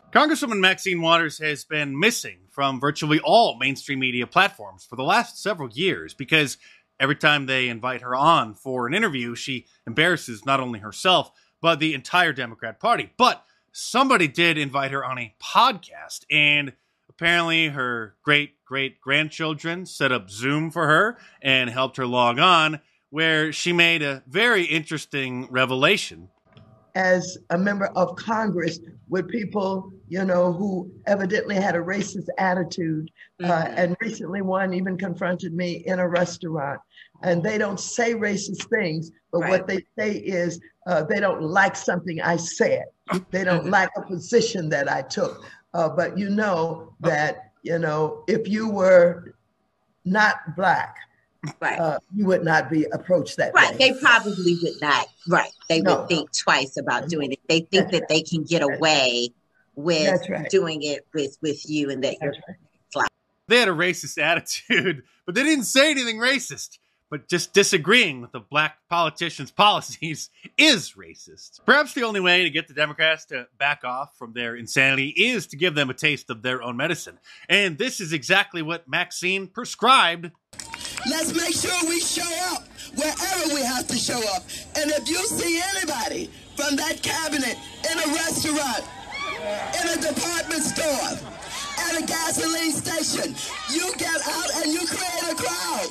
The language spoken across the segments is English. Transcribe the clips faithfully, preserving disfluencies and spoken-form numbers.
Congresswoman Maxine Waters has been missing from virtually all mainstream media platforms for the last several years because every time they invite her on for an interview, she embarrasses not only herself, but the entire Democrat Party. But somebody did invite her on a podcast, and apparently her great-great-grandchildren set up Zoom for her and helped her log on, where she made a very interesting revelation. As a member of Congress with people, you know, who evidently had a racist attitude. Mm-hmm. Uh, and recently one even confronted me in a restaurant. And they don't say racist things, but right. what they say is uh, they don't like something I said. They don't like a position that I took. Uh, but you know that, you know, if you were not Black, right, uh, you would not be approached that right. way. They probably would not. Right. They no, would think no. twice about doing it. They think That's that right. they can get away with That's right. doing it with, with you and that you're right. fly. They had a racist attitude, but they didn't say anything racist. But just disagreeing with the Black politicians' policies is racist. Perhaps the only way to get the Democrats to back off from their insanity is to give them a taste of their own medicine. And this is exactly what Maxine prescribed. Let's make sure we show up wherever we have to show up. And if you see anybody from that cabinet in a restaurant, in a department store, at a gasoline station, you get out and you create a crowd.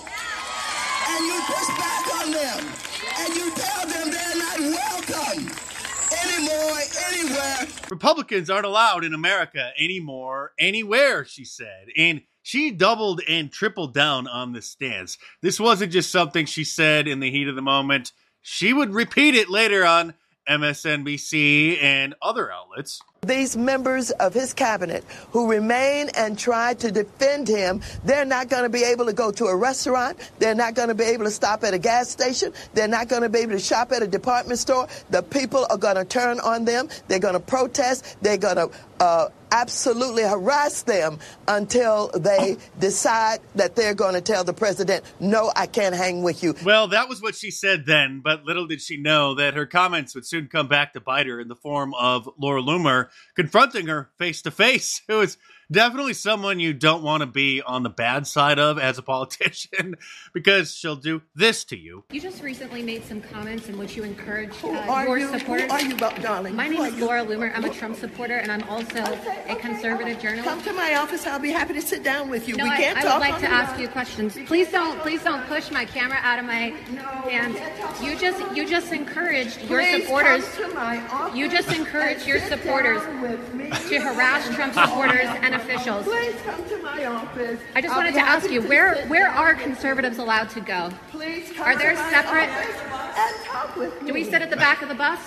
And you push back on them. And you tell them they're not welcome anymore, anywhere. Republicans aren't allowed in America anymore, anywhere, she said. And she doubled and tripled down on this stance. This wasn't just something she said in the heat of the moment. She would repeat it later on M S N B C and other outlets. These members of his cabinet who remain and try to defend him, they're not going to be able to go to a restaurant. They're not going to be able to stop at a gas station. They're not going to be able to shop at a department store. The people are going to turn on them. They're going to protest. They're going to uh, absolutely harass them until they decide that they're going to tell the president, no, I can't hang with you. Well, that was what she said then, but little did she know that her comments would soon come back to bite her in the form of Laura Loomer confronting her face to face. It was definitely someone you don't want to be on the bad side of as a politician because she'll do this to you. You just recently made some comments in which you encouraged Who uh, are your you? supporters. Who are you, darling? My Who name are is you? Laura Loomer. I'm a Trump supporter, and I'm also Okay, a conservative okay. journalist. Come to my office. I'll be happy to sit down with you. No, we I, can't I talk would like on to the ask line. you questions. Please don't, please don't push my camera out of my hand. You just, you just encouraged your Please supporters. come to my office You just encouraged and your sit supporters down with me. to harass Trump supporters and officials. Please come to my office. I just I'll wanted be to ask happy you, to where, sit where down. are conservatives allowed to go? Please come Are there to my separate- office and talk with me. Do we sit at the back of the bus?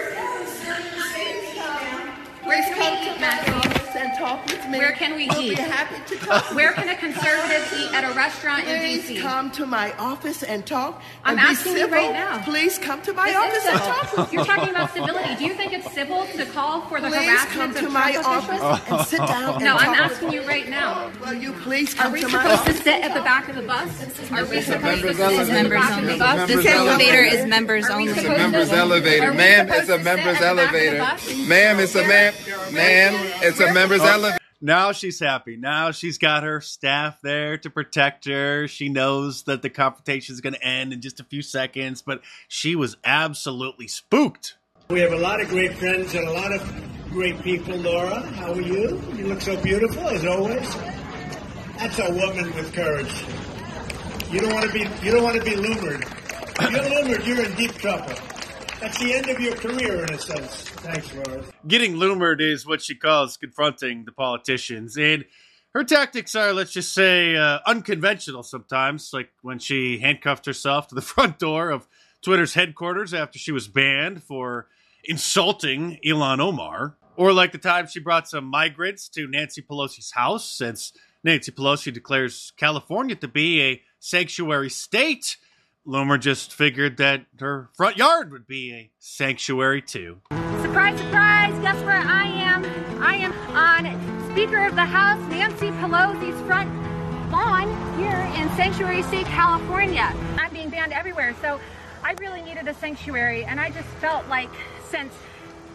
Where Please can come we to eat, my Maxine? office and talk with me. Where can we we'll eat? Be happy to talk. Where can a conservative eat at a restaurant in D Please C? come to my office and talk. I'm and be asking you civil. right now. Please come to my This office is and civil. talk with me. You're talking about civility. Do you think it's civil to call for the Please come harassment to of my Trump office officials? and sit down. And No, I'm talk asking with you me. right now. Will you please Are come we to my supposed to office? sit at the back of the bus? Are we supposed to sit members at the back of the bus? This elevator is members It's only. a members elevator. Ma'am, it's a members elevator. Ma'am, it's a ma'am. Ma'am, it's a members elevator. Now she's happy. Now she's got her staff there to protect her. She knows that the confrontation is going to end in just a few seconds, but she was absolutely spooked. We have a lot of great friends and a lot of great people. Laura, how are you? You look so beautiful, as always. That's a woman with courage. You don't want to be, you don't want to be loomered. If you're loomered, you're in deep trouble. That's the end of your career, in a sense. Thanks, Laura. Getting loomered is what she calls confronting the politicians. And her tactics are, let's just say, uh, unconventional sometimes, like when she handcuffed herself to the front door of Twitter's headquarters after she was banned for insulting Ilhan Omar. Or like the time she brought some migrants to Nancy Pelosi's house, since Nancy Pelosi declares California to be a sanctuary state. Loomer just figured that her front yard would be a sanctuary too. Surprise, surprise, guess where I am? I am on Speaker of the House Nancy Pelosi's front lawn here in Sanctuary State, California. I'm being banned everywhere, so I really needed a sanctuary, and I just felt like since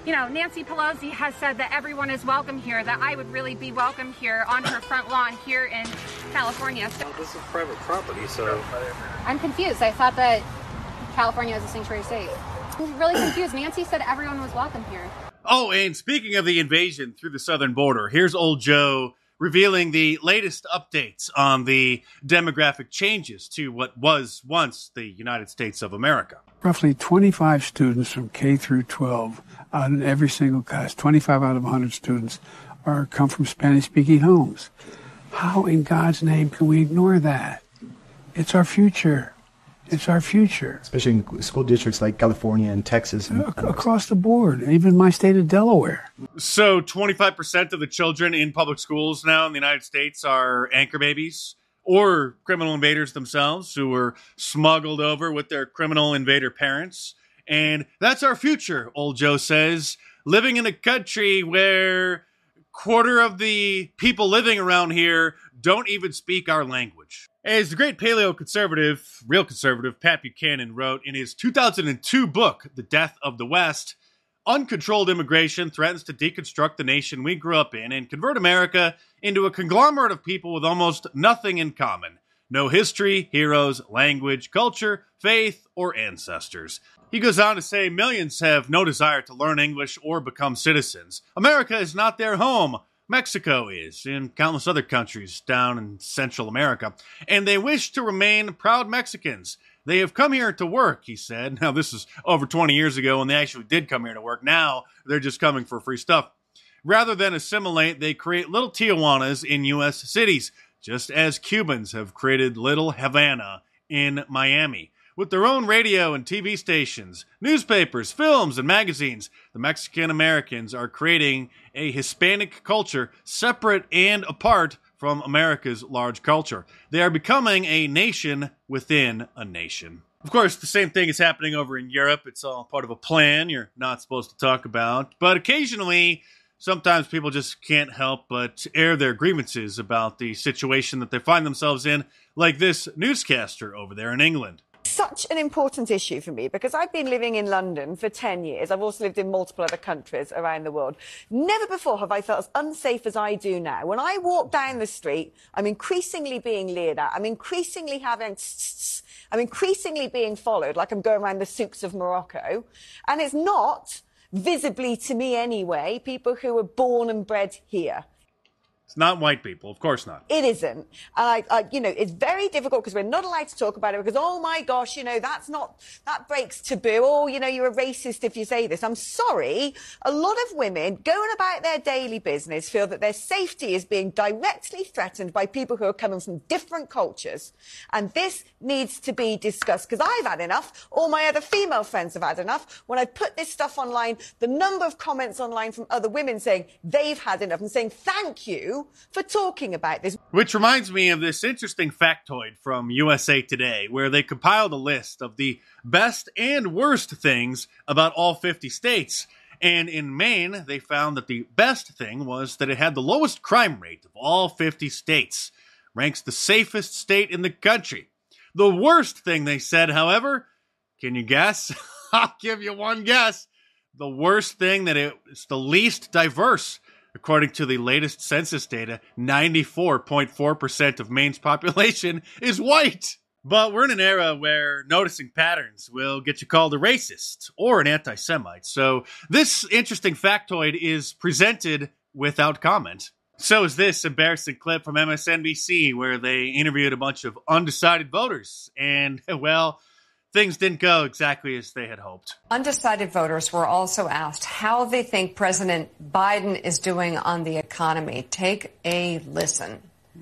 You know, Nancy Pelosi has said that everyone is welcome here, that I would really be welcome here on her front lawn here in California. So, well, this is private property, so... I'm confused. I thought that California is a sanctuary state. I'm really confused. Nancy said everyone was welcome here. Oh, and speaking of the invasion through the southern border, here's old Joe revealing the latest updates on the demographic changes to what was once the United States of America. Roughly twenty-five students from K through twelve out in every single class, twenty-five out of one hundred students, are come from Spanish-speaking homes. How in God's name can we ignore that? It's our future. It's our future. Especially in school districts like California and Texas. And across the board, even my state of Delaware. So twenty-five percent of the children in public schools now in the United States are anchor babies or criminal invaders themselves who were smuggled over with their criminal invader parents. And that's our future, old Joe says, living in a country where quarter of the people living around here don't even speak our language. As the great paleo-conservative, real conservative, Pat Buchanan wrote in his two thousand two book, The Death of the West, uncontrolled immigration threatens to deconstruct the nation we grew up in and convert America into a conglomerate of people with almost nothing in common. No history, heroes, language, culture, faith, or ancestors. He goes on to say millions have no desire to learn English or become citizens. America is not their home. Mexico is, and countless other countries down in Central America, and they wish to remain proud Mexicans. They have come here to work, he said. Now, this is over twenty years ago when they actually did come here to work. Now, they're just coming for free stuff. Rather than assimilate, they create little Tijuanas in U S cities, just as Cubans have created little Havana in Miami. With their own radio and T V stations, newspapers, films, and magazines, the Mexican Americans are creating a Hispanic culture separate and apart from America's large culture. They are becoming a nation within a nation. Of course, the same thing is happening over in Europe. It's all part of a plan you're not supposed to talk about. But occasionally, sometimes people just can't help but air their grievances about the situation that they find themselves in, like this newscaster over there in England. Such an important issue for me because I've been living in London for ten years. I've also lived in multiple other countries around the world. Never before have I felt as unsafe as I do now. When I walk down the street, I'm increasingly being leered at. I'm increasingly having... I'm increasingly being followed like I'm going around the souks of Morocco. And it's not, visibly to me anyway, people who were born and bred here. It's not white people, of course not. It isn't. And I, I, you know, it's very difficult because we're not allowed to talk about it because, oh my gosh, you know, that's not, that breaks taboo. Oh, you know, you're a racist if you say this. I'm sorry. A lot of women going about their daily business feel that their safety is being directly threatened by people who are coming from different cultures. And this needs to be discussed because I've had enough. All my other female friends have had enough. When I put this stuff online, the number of comments online from other women saying they've had enough and saying thank you for talking about this. Which reminds me of this interesting factoid from U S A Today, where they compiled a list of the best and worst things about all fifty states. And in Maine, they found that the best thing was that it had the lowest crime rate of all fifty states. Ranks the safest state in the country. The worst thing they said, however, can you guess? I'll give you one guess. The worst thing that it's the least diverse. According to the latest census data, ninety-four point four percent of Maine's population is white. But we're in an era where noticing patterns will get you called a racist or an anti-Semite. So this interesting factoid is presented without comment. So is this embarrassing clip from M S N B C where they interviewed a bunch of undecided voters. And, well, things didn't go exactly as they had hoped. Undecided voters were also asked how they think President Biden is doing on the economy. Take a listen.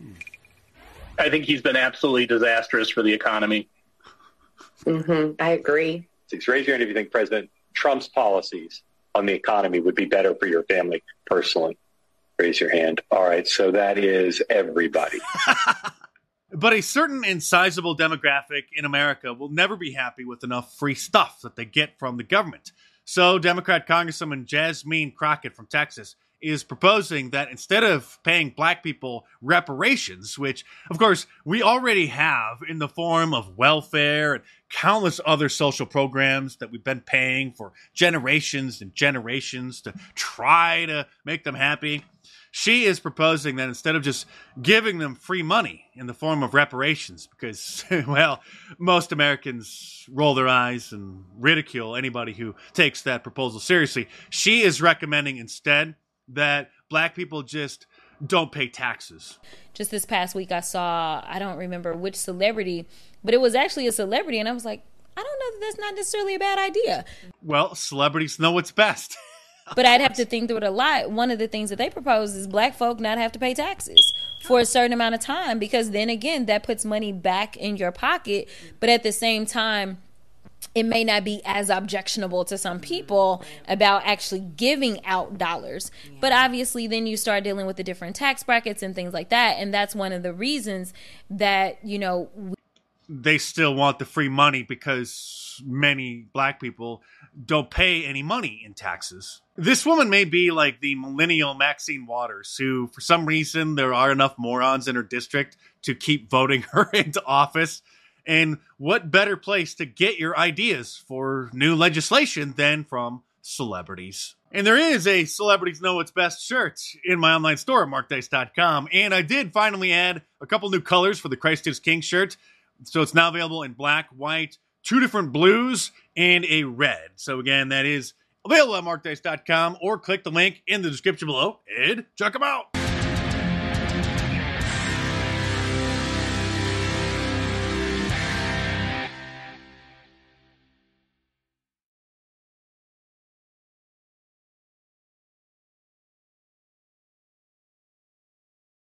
I think he's been absolutely disastrous for the economy. Mm-hmm. I agree. Raise your hand if you think President Trump's policies on the economy would be better for your family personally. Raise your hand. All right, so that is everybody. But a certain and sizable demographic in America will never be happy with enough free stuff that they get from the government. So Democrat Congresswoman Jasmine Crockett from Texas is proposing that instead of paying black people reparations, which, of course, we already have in the form of welfare and countless other social programs that we've been paying for generations and generations to try to make them happy, she is proposing that instead of just giving them free money in the form of reparations, because, well, most Americans roll their eyes and ridicule anybody who takes that proposal seriously, she is recommending instead that black people just don't pay taxes. Just this past week, I saw, I don't remember which celebrity, but it was actually a celebrity, and I was like, I don't know that that's not necessarily a bad idea. Well, celebrities know what's best. But I'd have to think through it a lot. One of the things that they propose is black folk not have to pay taxes for a certain amount of time, because then again, that puts money back in your pocket. But at the same time, it may not be as objectionable to some people about actually giving out dollars. But obviously, then you start dealing with the different tax brackets and things like that. And that's one of the reasons that, you know, we- they still want the free money because many black people don't pay any money in taxes. This woman may be like the millennial Maxine Waters, who for some reason there are enough morons in her district to keep voting her into office. And what better place to get your ideas for new legislation than from celebrities? And there is a Celebrities Know What's Best shirt in my online store at mark dice dot com. And I did finally add a couple new colors for the Christ is King shirt. So it's now available in black, white, two different blues, and a red. So again, that is available at mark dice dot com, or click the link in the description below and check them out.